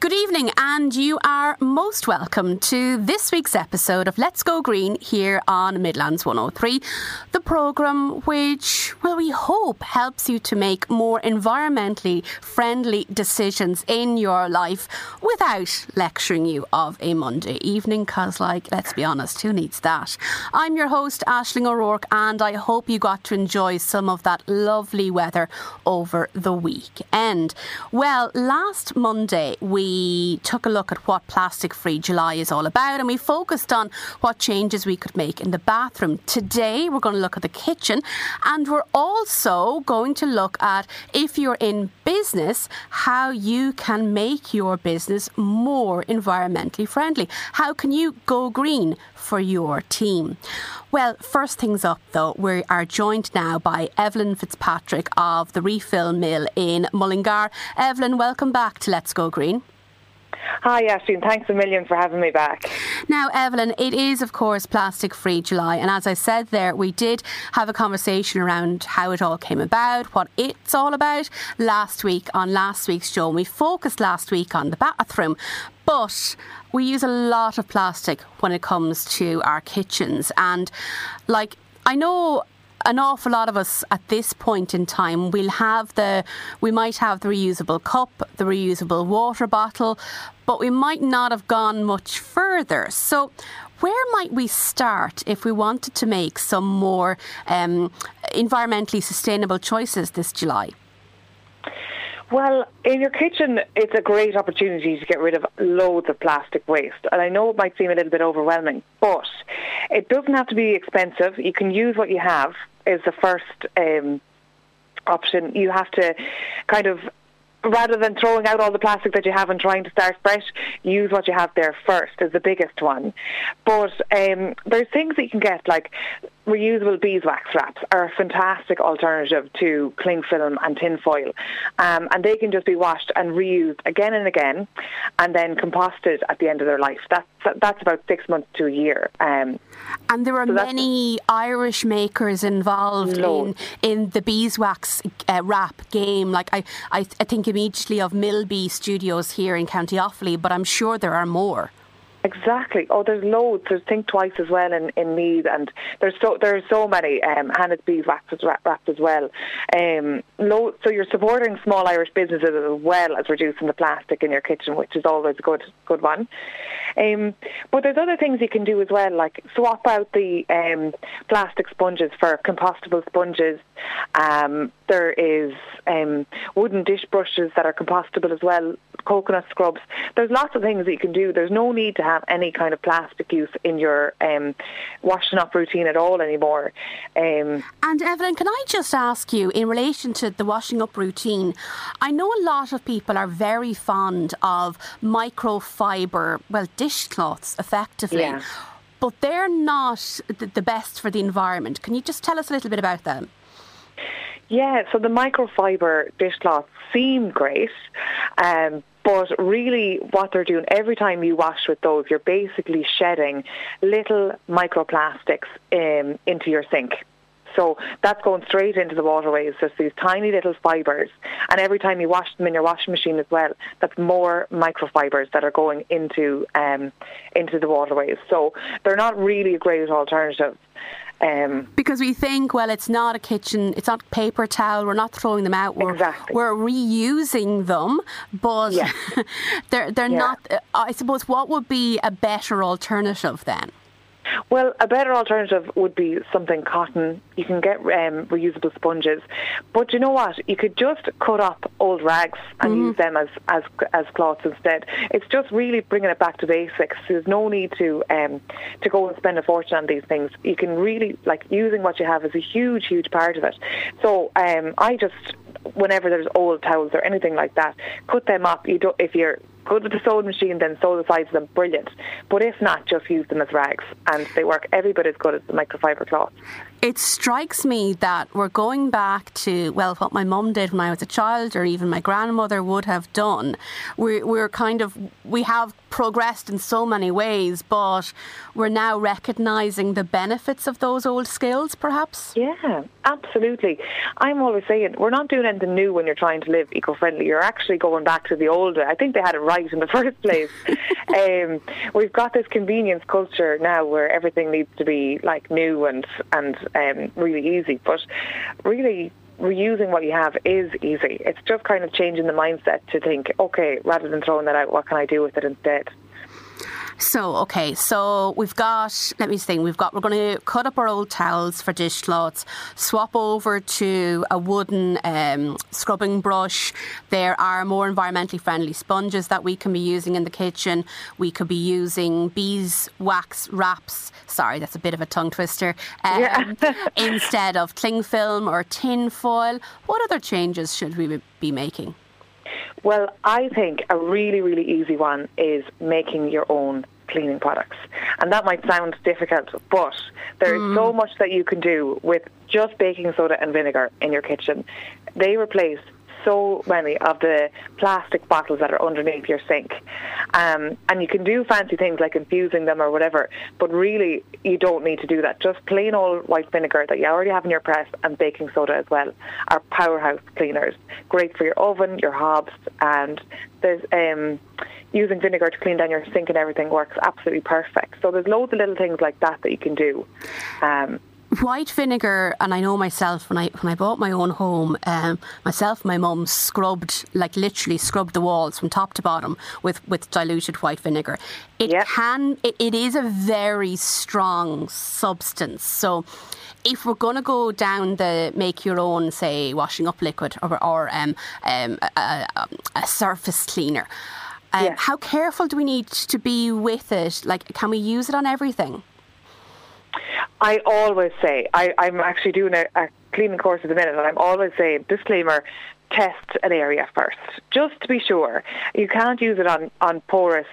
Good evening, and you are most welcome to this week's episode of Let's Go Green here on Midlands 103, the programme which, well, we hope helps you to make more environmentally friendly decisions in your life without lecturing you of a Monday evening, because, let's be honest, who needs that? I'm your host, Aisling O'Rourke, and I hope you got to enjoy some of that lovely weather over the weekend. Well, last Monday we took a look at what Plastic-Free July is all about, and we focused on what changes we could make in the bathroom. Today we're going to look at the kitchen, and we're also going to look at, if you're in business, how you can make your business more environmentally friendly. How can you go green for your team? Well, first things up though, we are joined now by Evelyn Fitzpatrick of the Refill Mill in Mullingar. Evelyn, welcome back to Let's Go Green. Hi, Aisling. Thanks a million for having me back. Now, Evelyn, it is, of course, Plastic-Free July. And as I said there, we did have a conversation around how it all came about, what it's all about last week on last week's show. And we focused last week on the bathroom. But we use a lot of plastic when it comes to our kitchens. And, I know an awful lot of us at this point in time we might have the reusable cup, the reusable water bottle, but we might not have gone much further. So where might we start if we wanted to make some more environmentally sustainable choices this July? Well, in your kitchen, it's a great opportunity to get rid of loads of plastic waste. And I know it might seem a little bit overwhelming, but it doesn't have to be expensive. You can use what you have is the first option. You have to rather than throwing out all the plastic that you have and trying to start fresh, use what you have there first is the biggest one. But there's things that you can get, like reusable beeswax wraps are a fantastic alternative to cling film and tin foil. And they can just be washed and reused again and again and then composted at the end of their life. That's about 6 months to a year. And there are many Irish makers involved in the beeswax wrap game. I think immediately of Millbee Studios here in County Offaly, but I'm sure there are more. Exactly. Oh, there's loads. There's Think Twice as well in Meath, and there's so many. Hannah's Beeswax is wrapped as well. So you're supporting small Irish businesses as well as reducing the plastic in your kitchen, which is always a good one. But there's other things you can do as well, like swap out the plastic sponges for compostable sponges. There is wooden dish brushes that are compostable as well, coconut scrubs. There's lots of things that you can do. There's no need to have any kind of plastic use in your washing up routine at all anymore. And Evelyn, can I just ask you, in relation to the washing up routine, I know a lot of people are very fond of microfiber, dishcloths effectively. Yeah. But they're not the best for the environment. Can you just tell us a little bit about them? Yeah, so the microfiber dishcloths seem great, but really what they're doing, every time you wash with those, you're basically shedding little microplastics into your sink. So that's going straight into the waterways. There's these tiny little fibres, and every time you wash them in your washing machine as well, that's more microfibres that are going into the waterways. So they're not really a great alternative. Because we think, it's not a kitchen, it's not paper towel, we're not throwing them out, we're reusing them, but they're not. I suppose, what would be a better alternative then? Well, a better alternative would be something cotton. You can get reusable sponges. But you know what? You could just cut up old rags and use them as cloths instead. It's just really bringing it back to basics. There's no need to go and spend a fortune on these things. You can really, using what you have is a huge, huge part of it. So I just, whenever there's old towels or anything like that, cut them up. If you're good with the sewing machine, then sew the sides of them, brilliant. But if not, just use them as rags, and they work every bit as good as the microfiber cloth. It strikes me that we're going back to, what my mum did when I was a child, or even my grandmother would have done. We have progressed in so many ways, but we're now recognising the benefits of those old skills, perhaps? Yeah, absolutely. I'm always saying, we're not doing anything new when you're trying to live eco-friendly. You're actually going back to the old. I think they had it right in the first place. We've got this convenience culture now where everything needs to be like new and really easy, but really reusing what you have is easy. It's just kind of changing the mindset to think, okay, rather than throwing that out, what can I do with it instead? So we've got, let me think, we're going to cut up our old towels for dishcloths, swap over to a wooden scrubbing brush. There are more environmentally friendly sponges that we can be using in the kitchen. We could be using beeswax wraps. Sorry, that's a bit of a tongue twister. Instead of cling film or tin foil. What other changes should we be making? Well, I think a really, really easy one is making your own cleaning products. And that might sound difficult, but there is so much that you can do with just baking soda and vinegar in your kitchen. They replace so many of the plastic bottles that are underneath your sink. And you can do fancy things like infusing them or whatever, but really you don't need to do that. Just plain old white vinegar that you already have in your press and baking soda as well are powerhouse cleaners. Great for your oven, your hobs, and there's using vinegar to clean down your sink and everything works absolutely perfect. So there's loads of little things like that you can do. White vinegar, and I know myself when I bought my own home, myself and my mum literally scrubbed the walls from top to bottom with diluted white vinegar. It is a very strong substance. So if we're going to go down the make your own, say, washing up liquid or a surface cleaner, how careful do we need to be with it? Like, can we use it on everything? I always say, I'm actually doing a cleaning course at the minute, and I'm always saying, disclaimer, test an area first, just to be sure. You can't use it on porous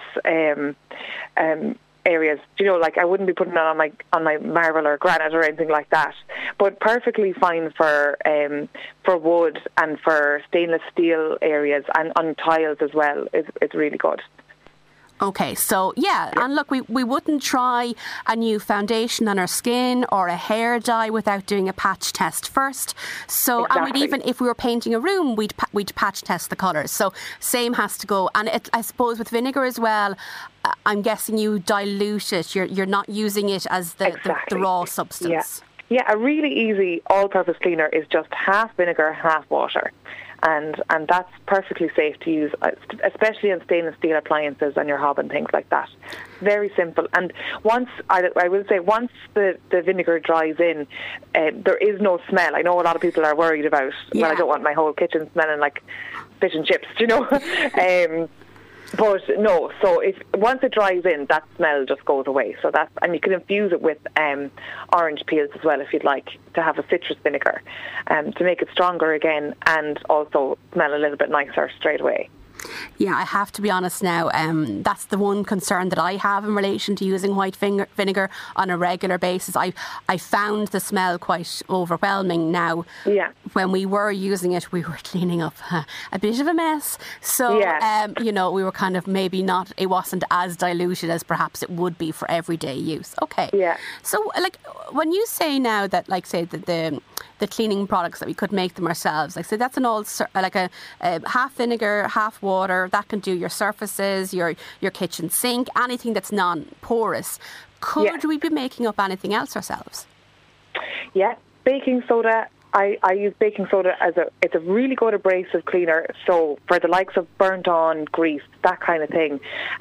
areas. You know, like I wouldn't be putting it on my marble or granite or anything like that. But perfectly fine for wood and for stainless steel areas and on tiles as well. It's really good. Okay, so and look, we wouldn't try a new foundation on our skin or a hair dye without doing a patch test first. So, exactly. And we'd even, if we were painting a room, we'd patch test the colours. So, same has to go. And I suppose with vinegar as well, I'm guessing you dilute it. You're not using it as the raw substance. Yeah, a really easy all-purpose cleaner is just half vinegar, half water. And that's perfectly safe to use, especially on stainless steel appliances and your hob and things like that. Very simple. And once, I will say, once the vinegar dries in, there is no smell. I know a lot of people are worried about, well, I don't want my whole kitchen smelling like fish and chips, you know. But no, so once it dries in, that smell just goes away. So and you can infuse it with orange peels as well if you'd like, to have a citrus vinegar to make it stronger again and also smell a little bit nicer straight away. Yeah, I have to be honest now, that's the one concern that I have in relation to using white vinegar on a regular basis. I found the smell quite overwhelming now. Yeah. When we were using it, we were cleaning up a bit of a mess. So, you know, we were kind of it wasn't as diluted as perhaps it would be for everyday use. Okay. Yeah. So, like, when you say now that, like, say, the cleaning products that we could make them ourselves, like, say, that's a half vinegar, half water, that can do your surfaces, your kitchen sink, anything that's non-porous. Could we be making up anything else ourselves? Yeah, baking soda. I use baking soda it's a really good abrasive cleaner. So for the likes of burnt on grease, that kind of thing,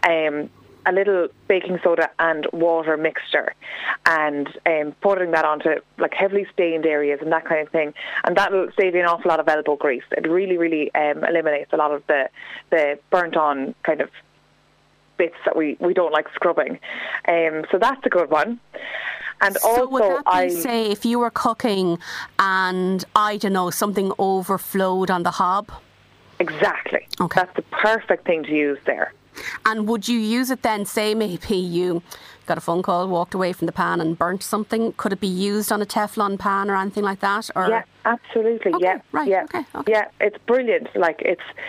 a little baking soda and water mixture and putting that onto like heavily stained areas and that kind of thing, and that will save you an awful lot of elbow grease. It really, really eliminates a lot of the burnt on kind of bits that we don't like scrubbing. So that's a good one. And so also, would that be, say, if you were cooking and, I don't know, something overflowed on the hob? Exactly. Okay. That's the perfect thing to use there. And would you use it then, say maybe you got a phone call, walked away from the pan and burnt something? Could it be used on a Teflon pan or anything like that? Or? Yeah, absolutely. Okay, yeah, right. Yeah, okay. Yeah, it's brilliant. Like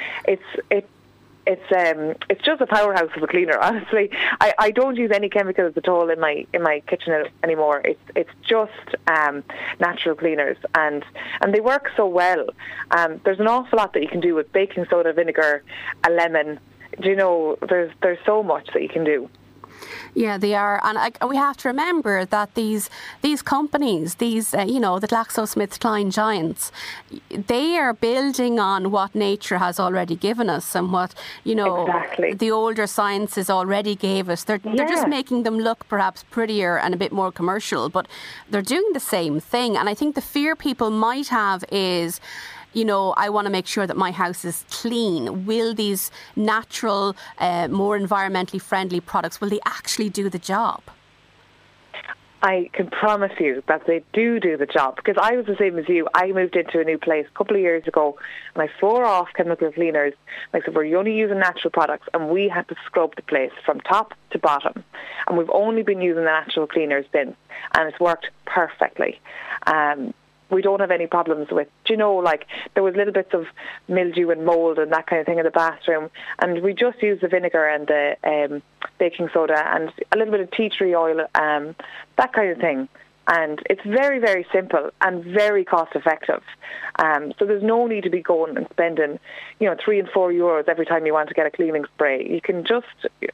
it's just a powerhouse of a cleaner. Honestly, I don't use any chemicals at all in my kitchen anymore. It's just natural cleaners, and they work so well. There's an awful lot that you can do with baking soda, vinegar, a lemon. there's so much that you can do. Yeah, they are, and we have to remember that these companies, the GlaxoSmithKline giants, they are building on what nature has already given us and what Exactly. the older sciences already gave us. They're just making them look perhaps prettier and a bit more commercial, but they're doing the same thing. And I think the fear people might have is, I want to make sure that my house is clean. Will these natural, more environmentally friendly products, will they actually do the job? I can promise you that they do the job, because I was the same as you. I moved into a new place a couple of years ago and I swore off chemical cleaners. I said, we're only using natural products, and we had to scrub the place from top to bottom. And we've only been using the natural cleaners since, and it's worked perfectly. We don't have any problems with, there was little bits of mildew and mould and that kind of thing in the bathroom, and we just used the vinegar and the baking soda and a little bit of tea tree oil, that kind of thing. And it's very, very simple and very cost effective. So there's no need to be going and spending, €3 and €4 every time you want to get a cleaning spray. You can just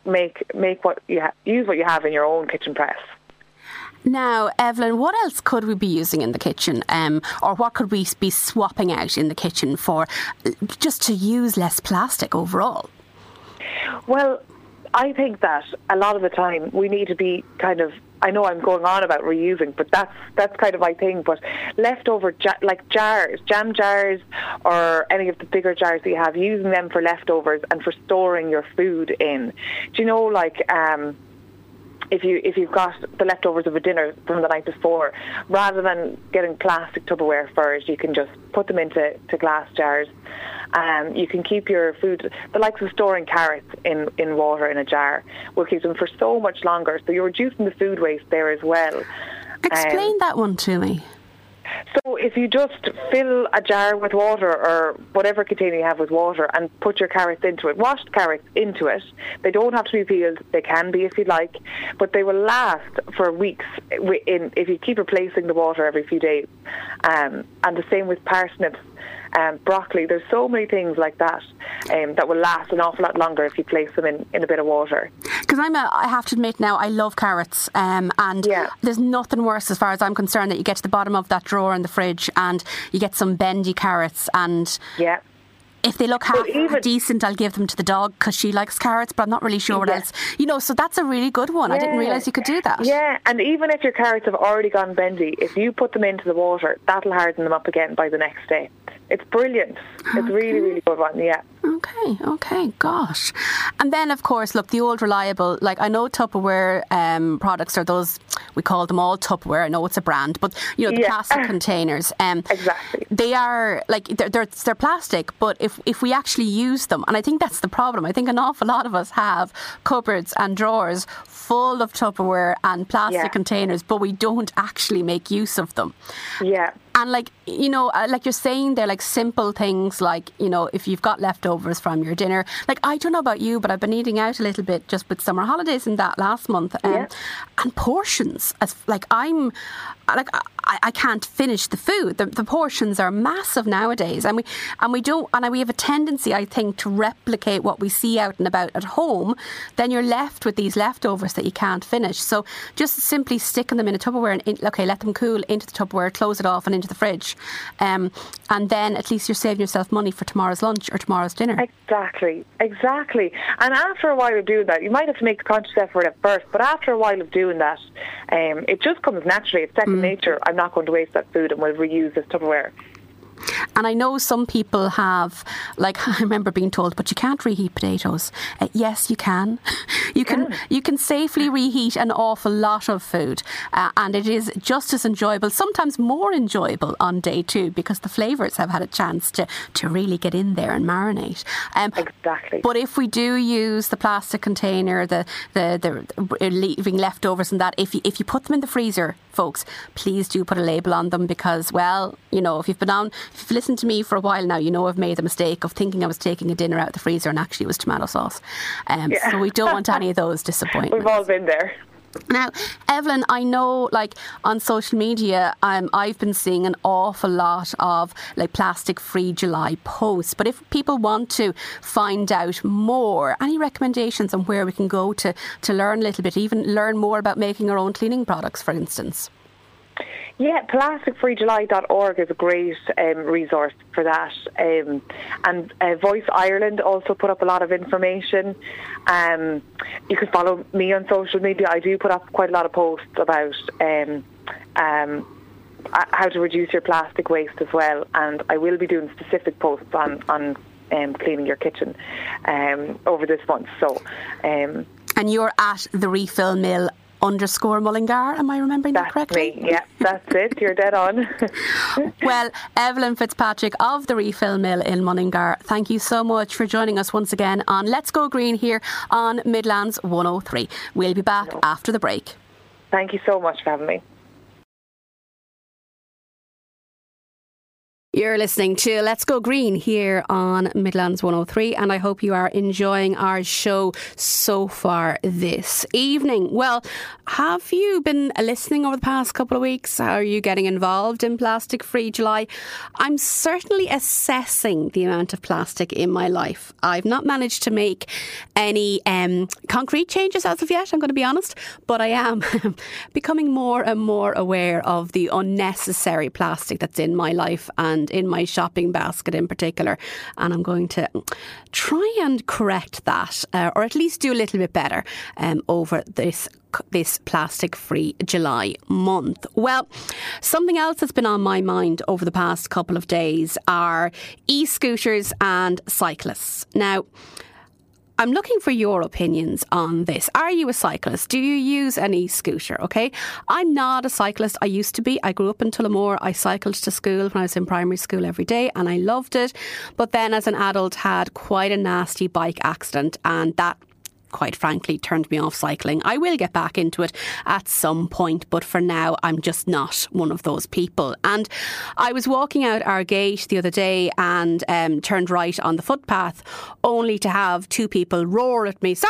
use what you have in your own kitchen press. Now, Evelyn, what else could we be using in the kitchen, or what could we be swapping out in the kitchen for, just to use less plastic overall? Well, I think that a lot of the time we need to be I know I'm going on about reusing, but that's kind of my thing. But leftover jars, jam jars, or any of the bigger jars that you have, using them for leftovers and for storing your food in. If you've got the leftovers of a dinner from the night before, rather than getting plastic Tupperware for it, you can just put them into glass jars. You can keep your food, the likes of storing carrots in water in a jar, will keep them for so much longer. So you're reducing the food waste there as well. Explain that one to me. So if you just fill a jar with water, or whatever container you have with water, and put your carrots into it, washed carrots into it, they don't have to be peeled, they can be if you'd like, but they will last for weeks if you keep replacing the water every few days. And the same with parsnips, broccoli. There's so many things like that that will last an awful lot longer if you place them in a bit of water. Because I have to admit now, I love carrots, and there's nothing worse as far as I'm concerned that you get to the bottom of that drawer in the fridge and you get some bendy carrots, and if they look half decent, I'll give them to the dog because she likes carrots, but I'm not really sure what else. So that's a really good one. I didn't realise you could do that. Yeah, and even if your carrots have already gone bendy, if you put them into the water, that'll harden them up again by the next day. It's brilliant. It's really, really good one, yeah. Okay, gosh. And then, of course, look, the old reliable, I know Tupperware products are those, we call them all Tupperware, I know it's a brand, but, the plastic containers. Exactly. They are, they're plastic, but if we actually use them, and I think that's the problem, I think an awful lot of us have cupboards and drawers full of Tupperware and plastic containers, but we don't actually make use of them. Yeah. And like you're saying, they're like simple things like, if you've got leftovers from your dinner, I don't know about you, but I've been eating out a little bit just with summer holidays and that last month. And portions, I can't finish the food. The portions are massive nowadays, and we have a tendency, I think, to replicate what we see out and about at home. Then you're left with these leftovers that you can't finish. So just simply sticking them in a Tupperware and let them cool into the Tupperware, close it off and into the fridge, and then at least you're saving yourself money for tomorrow's lunch or tomorrow's dinner. Exactly. And after a while of doing that, you might have to make a conscious effort at first, but after a while of doing that, it just comes naturally. It's second nature. I'm not going to waste that food and will reuse this Tupperware. And I know some people have, I remember being told, but you can't reheat potatoes. Yes, you can. You can safely reheat an awful lot of food, and it is just as enjoyable, sometimes more enjoyable on day two, because the flavours have had a chance to really get in there and marinate. Exactly. But if we do use the plastic container, the leaving leftovers and that, if you put them in the freezer, folks, please do put a label on them, because, if you've listened to me for a while now, I've made the mistake of thinking I was taking a dinner out of the freezer and actually it was tomato sauce. So we don't want any of those disappointments. We've all been there. Now, Evelyn, I know, like, on social media, I've been seeing an awful lot of, like, plastic-free July posts. But if people want to find out more, any recommendations on where we can go to learn a little bit, even learn more about making our own cleaning products, for instance? Yeah, plasticfreejuly.org is a great resource for that. And Voice Ireland also put up a lot of information. You can follow me on social media. I do put up quite a lot of posts about how to reduce your plastic waste as well. And I will be doing specific posts on cleaning your kitchen over this month. So, and you're at the Refill Mill _Mullingar, am I remembering that correctly? That's me, yeah, that's it, you're dead on. Well, Evelyn Fitzpatrick of the Refill Mill in Mullingar, thank you so much for joining us once again on Let's Go Green here on Midlands 103. We'll be back after the break. Thank you so much for having me. You're listening to Let's Go Green here on Midlands 103, and I hope you are enjoying our show so far this evening. Well, have you been listening over the past couple of weeks? Are you getting involved in Plastic Free July? I'm certainly assessing the amount of plastic in my life. I've not managed to make any concrete changes as of yet, I'm going to be honest, but I am becoming more and more aware of the unnecessary plastic that's in my life and in my shopping basket in particular, and I'm going to try and correct that, or at least do a little bit better over this plastic-free July month. Well, something else that's been on my mind over the past couple of days are e-scooters and cyclists. Now, I'm looking for your opinions on this. Are you a cyclist? Do you use an e-scooter? Okay, I'm not a cyclist. I used to be. I grew up in Tullamore. I cycled to school when I was in primary school every day and I loved it. But then as an adult had quite a nasty bike accident, and that, quite frankly, turned me off cycling. I will get back into it at some point, but for now I'm just not one of those people. And I was walking out our gate the other day and turned right on the footpath, only to have two people roar at me, sorry.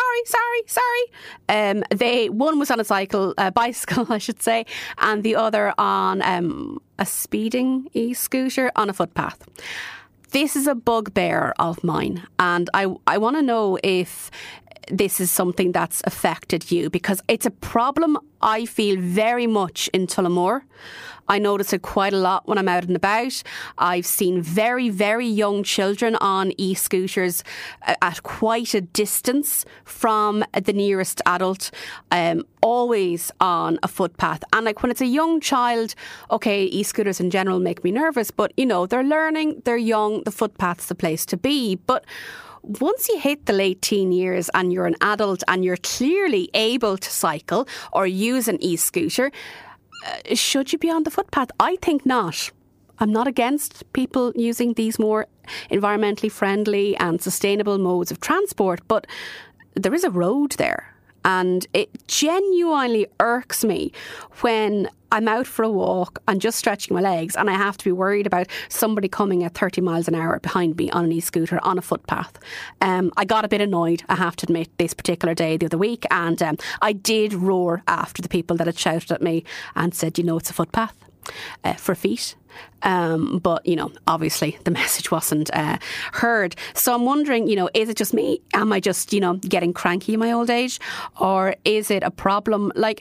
One was on a bicycle I should say, and the other on a speeding e-scooter on a footpath. This is a bugbear of mine, and I want to know if this is something that's affected you, because it's a problem I feel very much in Tullamore. I notice it quite a lot when I'm out and about. I've seen very, very young children on e-scooters at quite a distance from the nearest adult, always on a footpath. And like when it's a young child, okay, e-scooters in general make me nervous, but you know, they're learning, they're young, the footpath's the place to be. But once you hit the late teen years and you're an adult and you're clearly able to cycle or use an e-scooter, should you be on the footpath? I think not. I'm not against people using these more environmentally friendly and sustainable modes of transport, but there is a road there. And it genuinely irks me when I'm out for a walk and just stretching my legs and I have to be worried about somebody coming at 30 miles an hour behind me on an e-scooter on a footpath. I got a bit annoyed, I have to admit, this particular day the other week, and I did roar after the people that had shouted at me and said, you know, it's a footpath for feet. But, you know, obviously the message wasn't heard. So I'm wondering, you know, is it just me? Am I just, you know, getting cranky in my old age? Or is it a problem? Like,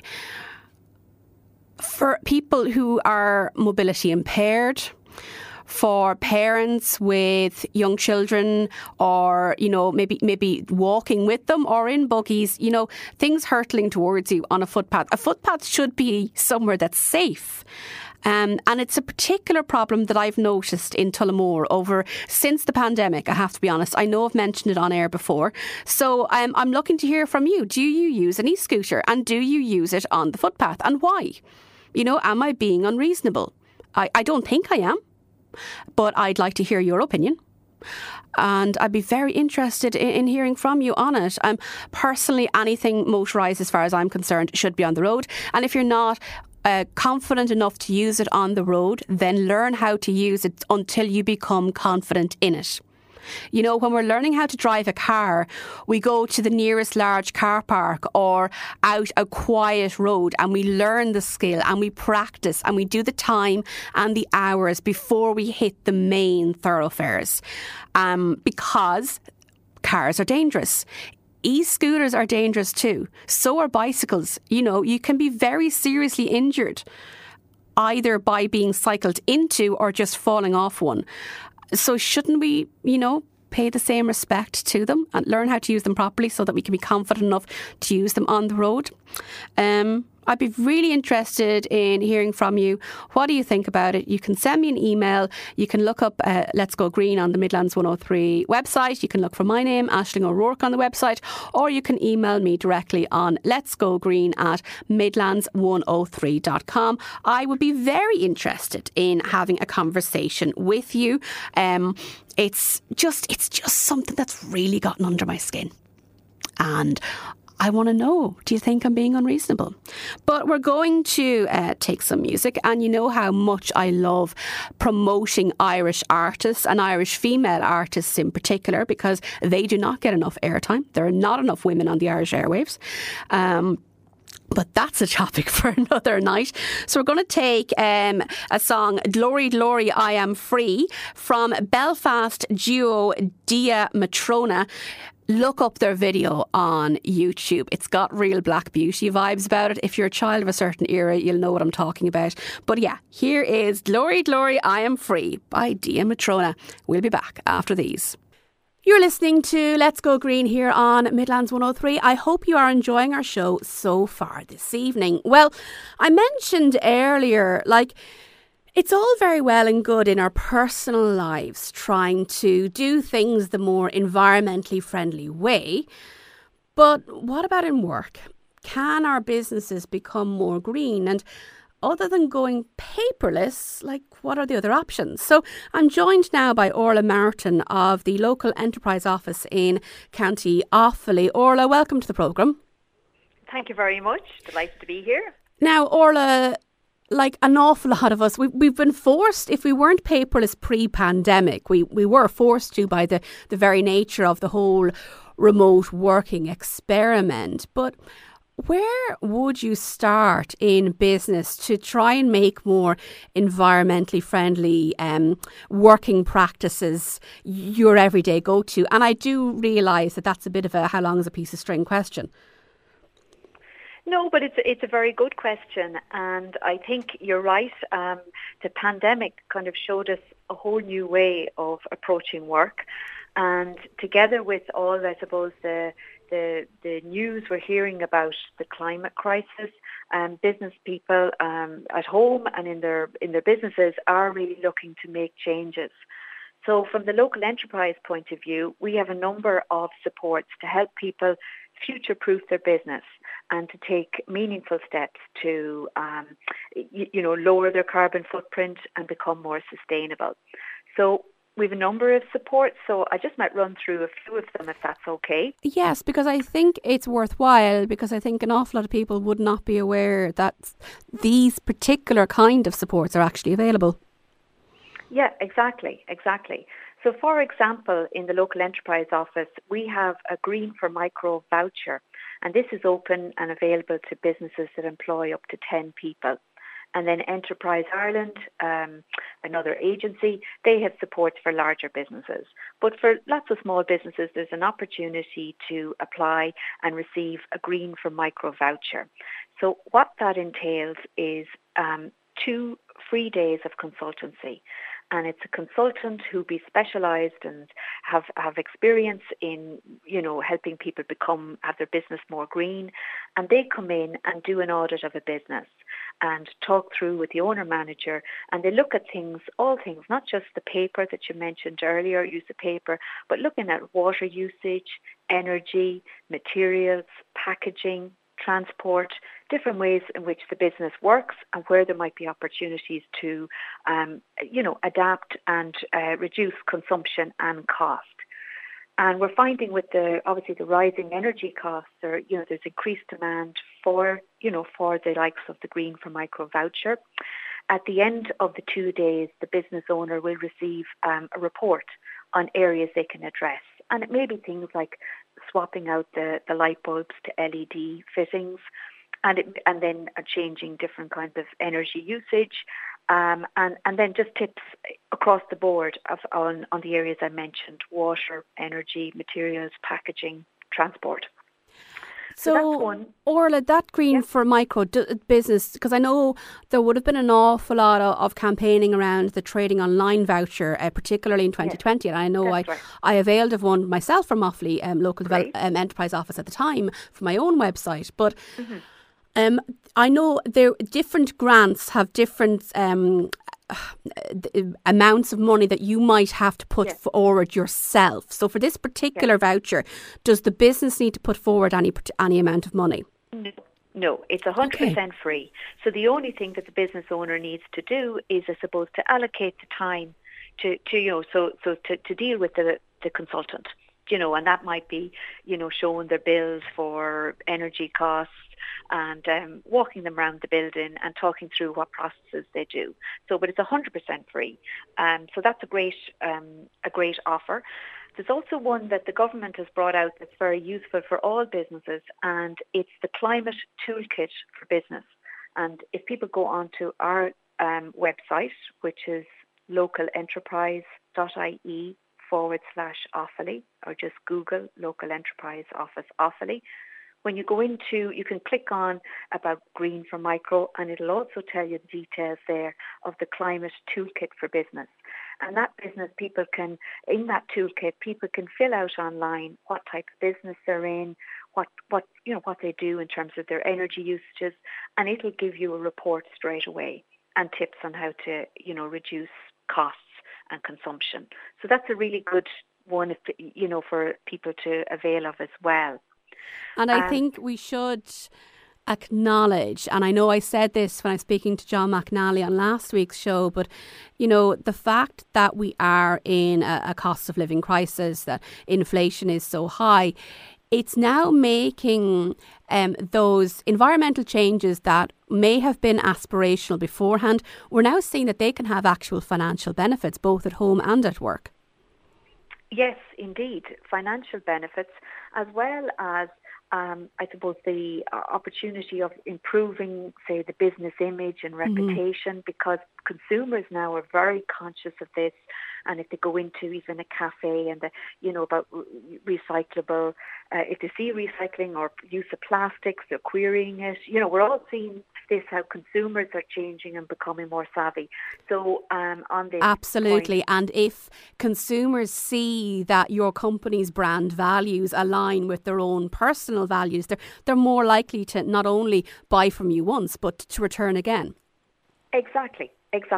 for people who are mobility impaired, for parents with young children, or, you know, maybe walking with them or in buggies, you know, things hurtling towards you on a footpath. A footpath should be somewhere that's safe. And it's a particular problem that I've noticed in Tullamore since the pandemic, I have to be honest. I know I've mentioned it on air before. So I'm looking to hear from you. Do you use an e-scooter, and do you use it on the footpath, and why? You know, am I being unreasonable? I don't think I am, but I'd like to hear your opinion. And I'd be very interested in hearing from you on it. Personally, anything motorised, as far as I'm concerned, should be on the road. And if you're not confident enough to use it on the road, then learn how to use it until you become confident in it. You know, when we're learning how to drive a car, we go to the nearest large car park or out a quiet road and we learn the skill and we practice and we do the time and the hours before we hit the main thoroughfares. Because cars are dangerous. E-scooters are dangerous too. So are bicycles. You know, you can be very seriously injured either by being cycled into or just falling off one. So shouldn't we, you know, pay the same respect to them and learn how to use them properly so that we can be confident enough to use them on the road? I'd be really interested in hearing from you. What do you think about it? You can send me an email. You can look up Let's Go Green on the Midlands 103 website. You can look for my name, Aisling O'Rourke, on the website, or you can email me directly on letsgogreen@midlands103.com. I would be very interested in having a conversation with you. It's just something that's really gotten under my skin. And I want to know, do you think I'm being unreasonable? But we're going to take some music, and you know how much I love promoting Irish artists and Irish female artists in particular, because they do not get enough airtime. There are not enough women on the Irish airwaves. But that's a topic for another night. So we're going to take a song, Glory, Glory, I Am Free, from Belfast duo Dia Matrona. Look up their video on YouTube. It's got real Black Beauty vibes about it. If you're a child of a certain era, you'll know what I'm talking about. But yeah, here is Glory, Glory, I Am Free by Dia Matrona. We'll be back after these. You're listening to Let's Go Green here on Midlands 103. I hope you are enjoying our show so far this evening. Well, I mentioned earlier, it's all very well and good in our personal lives trying to do things the more environmentally friendly way. But what about in work? Can our businesses become more green? And other than going paperless, what are the other options? So I'm joined now by Orla Martin of the local enterprise office in County Offaly. Orla, welcome to the programme. Thank you very much. Delighted to be here. Now, Orla, like an awful lot of us, we've been forced, if we weren't paperless pre-pandemic, we were forced to by the very nature of the whole remote working experiment. But where would you start in business to try and make more environmentally friendly working practices your everyday go-to? And I do realise that that's a bit of a how long is a piece of string question. No, but it's a very good question, and I think you're right. The pandemic kind of showed us a whole new way of approaching work, and together with all, I suppose, the news we're hearing about the climate crisis, business people at home and in their businesses are really looking to make changes. So from the local enterprise point of view, we have a number of supports to help people future-proof their business and to take meaningful steps to, lower their carbon footprint and become more sustainable. So we have a number of supports, so I just might run through a few of them if that's okay. Yes, because I think it's worthwhile, because I think an awful lot of people would not be aware that these particular kind of supports are actually available. Yeah, exactly. So for example, in the local enterprise office, we have a Green for Micro voucher, and this is open and available to businesses that employ up to 10 people. And then Enterprise Ireland, another agency, they have supports for larger businesses. But for lots of small businesses, there's an opportunity to apply and receive a Green for Micro voucher. So what that entails is 2 free days of consultancy. And it's a consultant who be specialised and have experience in, helping people have their business more green. And they come in and do an audit of a business and talk through with the owner manager. And they look at all things, not just the paper that you mentioned earlier, use of paper, but looking at water usage, energy, materials, packaging, transport, different ways in which the business works and where there might be opportunities to, adapt and reduce consumption and cost. And we're finding with the rising energy costs, there's increased demand for the likes of the Green for Micro voucher. At the end of the 2 days, the business owner will receive a report on areas they can address. And it may be things like swapping out the light bulbs to LED fittings, and then changing different kinds of energy usage, and then just tips across the board on the areas I mentioned: water, energy, materials, packaging, transport. So that's one. Orla, that Green for Micro business, because I know there would have been an awful lot of campaigning around the trading online voucher, particularly in 2020. Yes, and I know I availed of one myself from Offaly local enterprise office at the time for my own website. But I know different grants have different amounts of money that you might have to put forward yourself. So for this particular voucher, does the business need to put forward any amount of money? No, it's 100% free. So the only thing that the business owner needs to do is, I suppose, to allocate the time to deal with the consultant. And that might be, showing their bills for energy costs and walking them around the building and talking through what processes they do. But it's 100% free. So that's a great offer. There's also one that the government has brought out that's very useful for all businesses, and it's the Climate Toolkit for Business. And if people go onto our website, which is localenterprise.ie/Offaly, or just Google Local Enterprise Office Offaly. When you go into, you can click on about Green for Micro, and it'll also tell you the details there of the Climate Toolkit for Business. And that business, in that toolkit, people can fill out online what type of business they're in, what they do in terms of their energy usages, and it'll give you a report straight away and tips on how to, reduce costs and consumption. So that's a really good one, for people to avail of as well. And I think we should acknowledge, and I know I said this when I was speaking to John McNally on last week's show, but, the fact that we are in a cost of living crisis, that inflation is so high, it's now making those environmental changes that may have been aspirational beforehand, we're now seeing that they can have actual financial benefits, both at home and at work. Yes, indeed. Financial benefits, as well as, I suppose, the opportunity of improving, say, the business image and reputation, because consumers now are very conscious of this. And if they go into even a cafe and, about recyclable, if they see recycling or use of plastics, they're querying it. We're all seeing this, how consumers are changing and becoming more savvy. So on this absolutely. point, and if consumers see that your company's brand values align with their own personal values, they're more likely to not only buy from you once, but to return again. Exactly.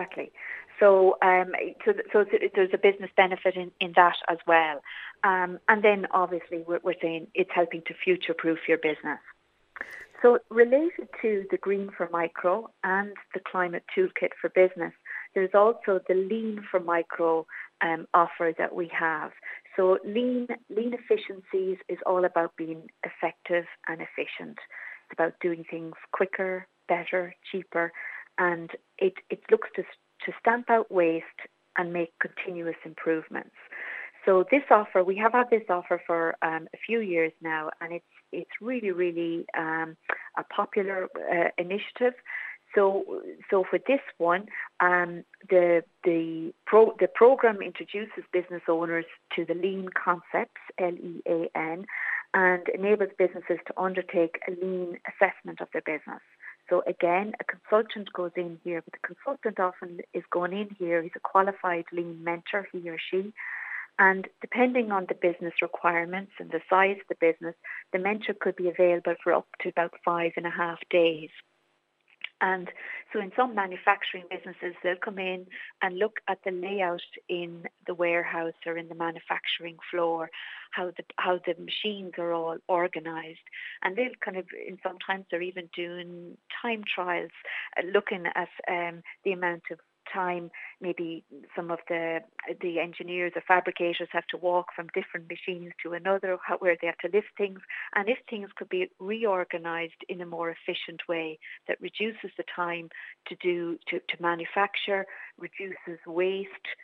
So, there's a business benefit in that as well. And then obviously we're saying it's helping to future-proof your business. So related to the Green for Micro and the Climate Toolkit for Business, there's also the Lean for Micro offer that we have. So lean efficiencies is all about being effective and efficient. It's about doing things quicker, better, cheaper, and it looks to stamp out waste and make continuous improvements. So this offer, we have had this offer for a few years now, and it's really, really a popular initiative. So for this one, the program introduces business owners to the Lean concepts, LEAN, and enables businesses to undertake a Lean assessment of their business. So again, a consultant goes in here, but the consultant often is going in here. He's a qualified Lean mentor, he or she. And depending on the business requirements and the size of the business, the mentor could be available for up to about 5.5 days. And so in some manufacturing businesses, they'll come in and look at the layout in the warehouse or in the manufacturing floor, how the machines are all organised. And they'll sometimes they're even doing time trials, looking at the amount of time maybe some of the engineers or fabricators have to walk from different machines to another, where they have to lift things, and if things could be reorganized in a more efficient way that reduces the time to manufacture, reduces waste,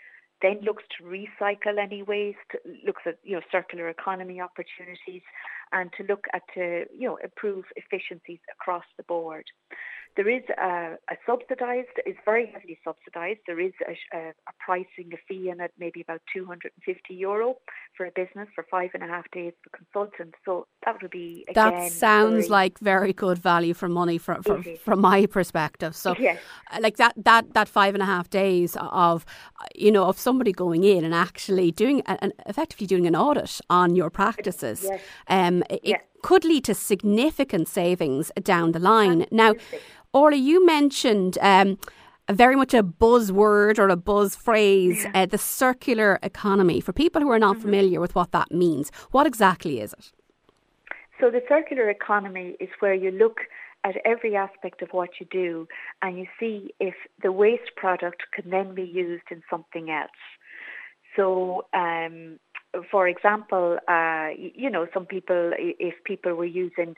then looks to recycle any waste, looks at circular economy opportunities, and to look at improve efficiencies across the board. There is a subsidised, it's very heavily subsidised. There is a pricing, a fee in it, maybe about €250 for a business for 5.5 days for consultants. So that would be, again... That sounds like very good value for money from my perspective. So yes. Like that 5.5 days of somebody going in and actually doing effectively doing an audit on your practices. Yes. It could lead to significant savings down the line. Absolutely. Now, Orla, you mentioned very much a buzzword or a buzz phrase, the circular economy. For people who are not familiar with what that means, what exactly is it? So the circular economy is where you look at every aspect of what you do and you see if the waste product can then be used in something else. So, for example, some people, if people were using,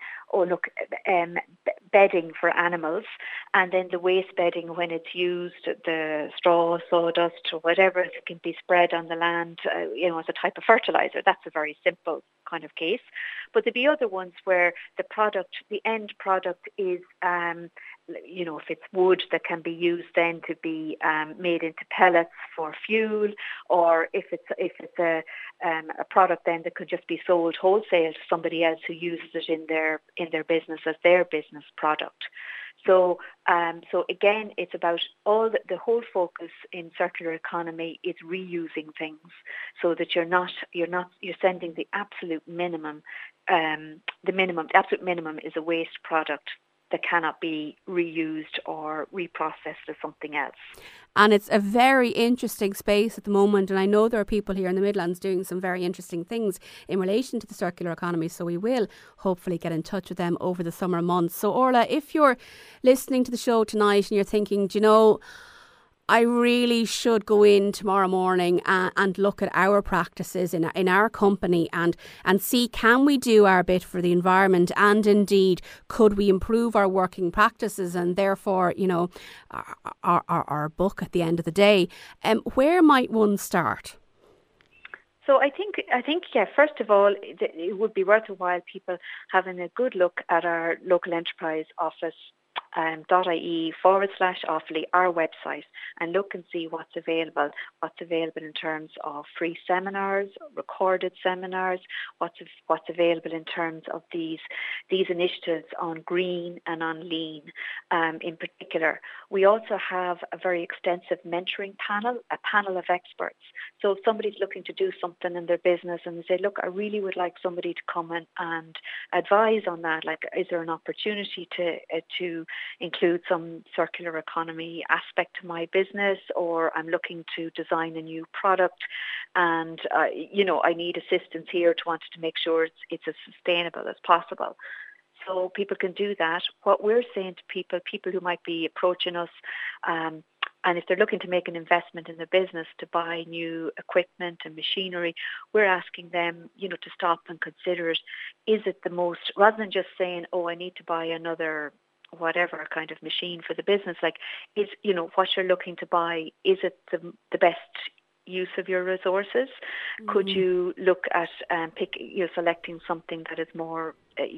bedding for animals, and then the waste bedding, when it's used, the straw, sawdust, or whatever, it can be spread on the land, as a type of fertilizer. That's a very simple kind of case. But there'd be other ones where the end product is, if it's wood that can be used then to be made into pellets for fuel, or if it's a product then that could just be sold wholesale to somebody else who uses it in their business as their business product. So again, it's about the whole focus in circular economy is reusing things, so that you're sending the absolute minimum. The absolute minimum is a waste product that cannot be reused or reprocessed as something else. And it's a very interesting space at the moment, and I know there are people here in the Midlands doing some very interesting things in relation to the circular economy, so we will hopefully get in touch with them over the summer months. So Orla, if you're listening to the show tonight and you're thinking, I really should go in tomorrow morning and look at our practices in our company and see, can we do our bit for the environment, and indeed could we improve our working practices and therefore our book at the end of the day, where might one start? So I think, first of all, it would be worth a while people having a good look at our local enterprise office .ie/Offaly, our website, and look and see what's available in terms of free seminars, recorded seminars, what's available in terms of these initiatives on green and on lean in particular. We also have a very extensive mentoring panel, a panel of experts. So if somebody's looking to do something in their business and they say, look, I really would like somebody to come in and advise on that, like, is there an opportunity to include some circular economy aspect to my business, or I'm looking to design a new product and I need assistance here to make sure it's as sustainable as possible. So people can do that. What we're saying to people who might be approaching us, and if they're looking to make an investment in the business to buy new equipment and machinery, we're asking them, to stop and consider it. Is it the most, rather than just saying, oh, I need to buy another whatever kind of machine for the business, like, is, what you're looking to buy, is it the best use of your resources? Mm-hmm. Could you look at selecting something that is more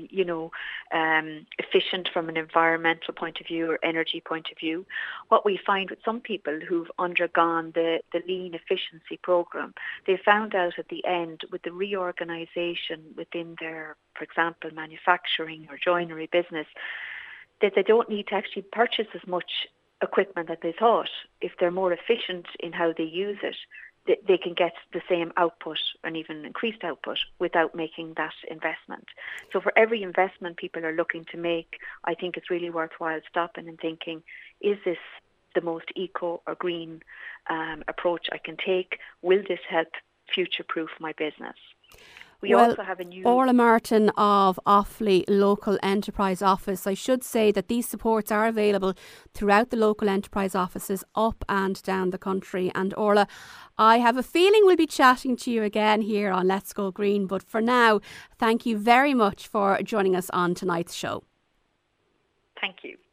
efficient from an environmental point of view or energy point of view? What we find with some people who've undergone the lean efficiency program, they found out at the end, with the reorganization within their, for example, manufacturing or joinery business, that they don't need to actually purchase as much equipment that they thought. If they're more efficient in how they use it, they can get the same output and even increased output without making that investment. So for every investment people are looking to make, I think it's really worthwhile stopping and thinking, is this the most eco or green approach I can take? Will this help future-proof my business? We also have a new... Orla Martin of Offaly Local Enterprise Office. I should say that these supports are available throughout the local enterprise offices up and down the country. And Orla, I have a feeling we'll be chatting to you again here on Let's Go Green. But for now, thank you very much for joining us on tonight's show. Thank you.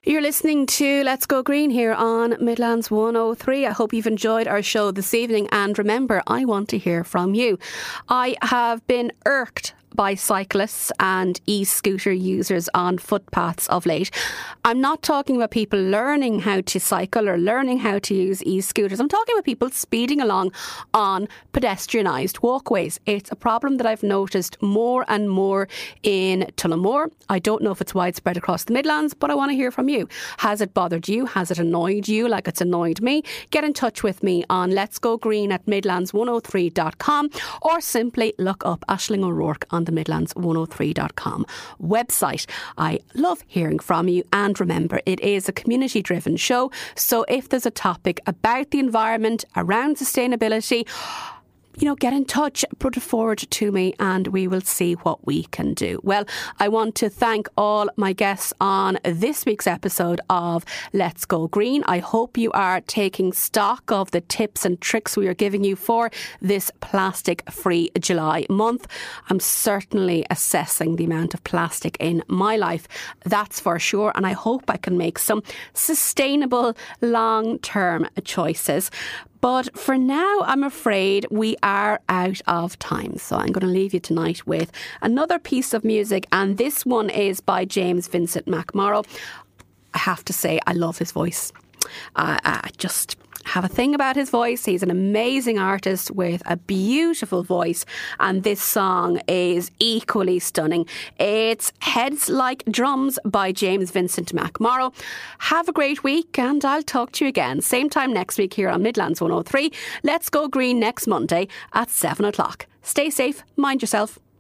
You're listening to Let's Go Green here on Midlands 103. I hope you've enjoyed our show this evening, and remember, I want to hear from you. I have been irked by cyclists and e-scooter users on footpaths of late. I'm not talking about people learning how to cycle or learning how to use e-scooters. I'm talking about people speeding along on pedestrianised walkways. It's a problem that I've noticed more and more in Tullamore. I don't know if it's widespread across the Midlands, but I want to hear from you. Has it bothered you? Has it annoyed you like it's annoyed me? Get in touch with me on letsgogreen@midlands103.com or simply look up Aisling O'Rourke on the midlands103.com website. I love hearing from you, and remember, it is a community driven show, so if there's a topic about the environment, around sustainability, get in touch, put it forward to me, and we will see what we can do. Well, I want to thank all my guests on this week's episode of Let's Go Green. I hope you are taking stock of the tips and tricks we are giving you for this plastic-free July month. I'm certainly assessing the amount of plastic in my life, that's for sure, and I hope I can make some sustainable long-term choices. But for now, I'm afraid we are out of time. So I'm going to leave you tonight with another piece of music. And this one is by James Vincent McMorrow. I have to say, I love his voice. I just have a thing about his voice. He's an amazing artist with a beautiful voice, and this song is equally stunning. It's Heads Like Drums by James Vincent McMorrow. Have a great week, and I'll talk to you again same time next week here on Midlands 103. Let's Go Green next Monday at 7 o'clock. Stay safe, mind yourself.